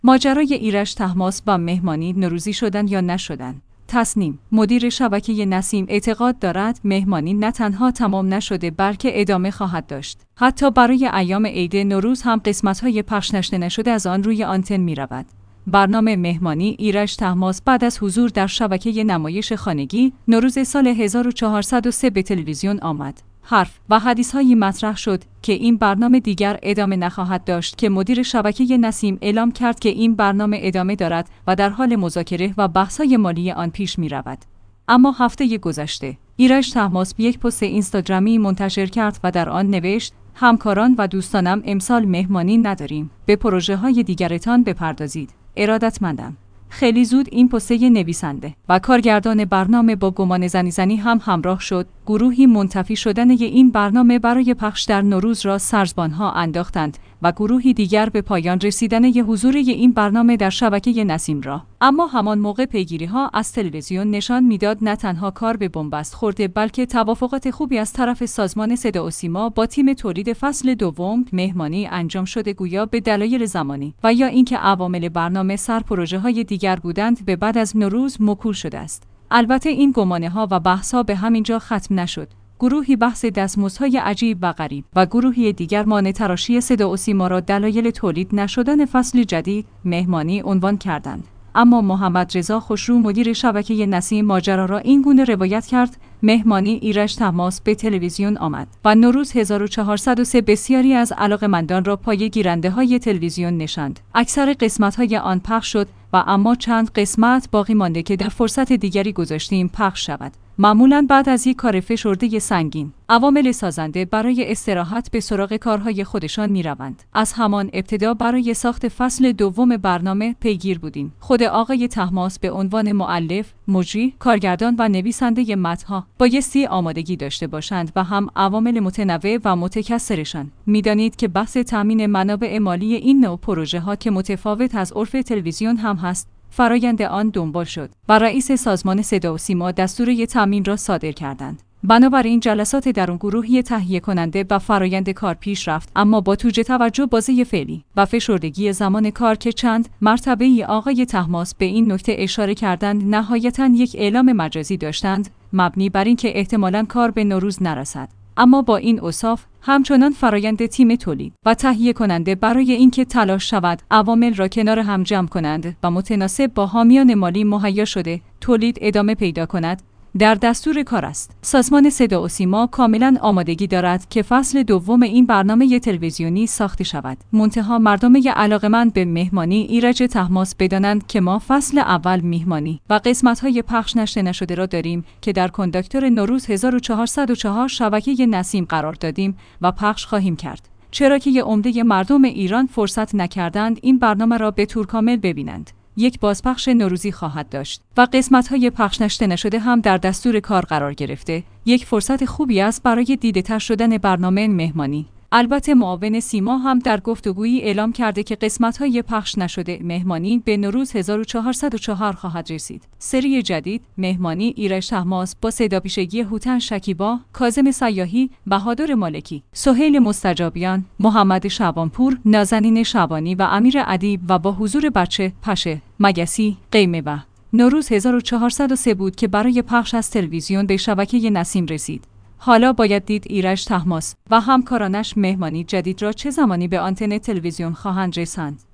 ماجرای ایرج طهماسب و مهمانی نوروزی شدن یا نشدن. تصنیم مدیر شبکه نسیم اعتقاد دارد مهمانی نه تنها تمام نشده بلکه ادامه خواهد داشت. حتی برای ایام عید نوروز هم قسمت‌های پخش نشده از آن روی آنتن می‌رود. برنامه مهمانی ایرج طهماسب بعد از حضور در شبکه نمایش خانگی نوروز سال 1403 به تلویزیون آمد. حرف و حدیث‌هایی مطرح شد که این برنامه دیگر ادامه نخواهد داشت که مدیر شبکه نسیم اعلام کرد که این برنامه ادامه دارد و در حال مذاکره و بحث‌های مالی آن پیش می‌رود. اما هفته گذشته ایرج طهماسب یک پست اینستاگرامی منتشر کرد و در آن نوشت: همکاران و دوستانم، امسال مهمانی نداریم. به پروژه‌های دیگرتان بپردازید. ارادتمندم. خیلی زود این پسته نویسنده و کارگردان برنامه با گمان زنی هم همراه شد. گروهی منتفی شدن این برنامه برای پخش در نوروز را سرزبانها انداختند و گروهی دیگر به پایان رسیدن حضور این برنامه در شبکه نسیم را. اما همان موقع پیگیری‌ها از تلویزیون نشان میداد نه تنها کار به بنبست خورده بلکه توافقات خوبی از طرف سازمان صدا و سیما با تیم تولید فصل دوم مهمانی انجام شده، گویا به دلایل زمانی و یا اینکه عوامل برنامه سرپروژه‌های دیگر بودند به بعد از نوروز موکول شده است. البته این گمانه‌ها و بحث‌ها به همین جا ختم نشد. گروهی بحث دستمزدهای عجیب و غریب و گروهی دیگر مانع تراشی صدا و سیما را دلایل تولید نشدن فصل جدید مهمانی عنوان کردند. اما محمد رضا خوشرو مدیر شبکه نسیم ماجرا را این گونه روایت کرد: مهمانی ایرج طهماسب به تلویزیون آمد و نوروز 1403 بسیاری از علاقه‌مندان را پای گیرنده‌های تلویزیون نشاند. اکثر قسمت‌های آن پخش شد و اما چند قسمت باقی مانده که در فرصت دیگری گذاشتیم پخش شود. معمولاً بعد از یک کار فشرده سنگین، عوامل سازنده برای استراحت به سراغ کارهای خودشان می‌روند. از همان ابتدا برای ساخت فصل دوم برنامه پیگیر بودیم. خود آقای طهماسب به عنوان مؤلف، مجری، کارگردان و نویسنده متن‌ها بایستی آمادگی داشته باشند و هم عوامل متنوع و متکثرشان. می‌دانید که بحث تامین منابع مالی این نوع پروژه‌ها که متفاوت از عرف تلویزیون هم هست، فرایند آن دنبال شد و رئیس سازمان صدا و سیما دستور تامین را صادر کردند. بنابراین جلسات درونگروهی تهیه کننده و فرایند کار پیش رفت، اما با توجه بازی فعلی و فشردگی زمان کار که چند مرتبه آقای طهماسب به این نکته اشاره کردند، نهایتاً یک اعلام مجازی داشتند مبنی بر اینکه احتمالاً کار به نوروز نرسد. اما با این اوصاف همچنان فرایند تیم تولید و تهیه کننده برای اینکه تلاش شود عوامل را کنار هم جمع کنند و متناسب با حامیان مالی مهیا شده تولید ادامه پیدا کند در دستور کار است. سازمان صدا و سیما کاملا آمادگی دارد که فصل دوم این برنامه تلویزیونی ساخته شود. منتها مردم علاقه‌مند به مهمانی ایرج طهماسب بدانند که ما فصل اول مهمانی و قسمت‌های پخش نشده را داریم که در کنداکتور نوروز 1404 شبکه نسیم قرار دادیم و پخش خواهیم کرد. چرا که عمده مردم ایران فرصت نکردند این برنامه را به طور کامل ببینند. یک بازپخش نوروزی خواهد داشت و قسمت‌های پخش نشده هم در دستور کار قرار گرفته. یک فرصت خوبی است برای دیده‌تر شدن برنامه مهمانی. البته معاون سیما هم در گفتگویی اعلام کرده که قسمت‌های پخش نشده مهمانی به نوروز 1404 خواهد رسید. سری جدید مهمانی ایرج طهماسب با صداپیشگی هوتن شکیبا، کاظم سیاحی، بهادر مالکی، سهیل مستجابیان، محمد شعبانپور، نازنین شعبانی و امیر ادیب و با حضور بچه پشه، مگسی، قیمه و نوروز 1403 بود که برای پخش از تلویزیون به شبکه نسیم رسید. حالا باید دید ایرج طهماسب و همکارانش مهمانی جدید را چه زمانی به آنتن تلویزیون خواهند رساند.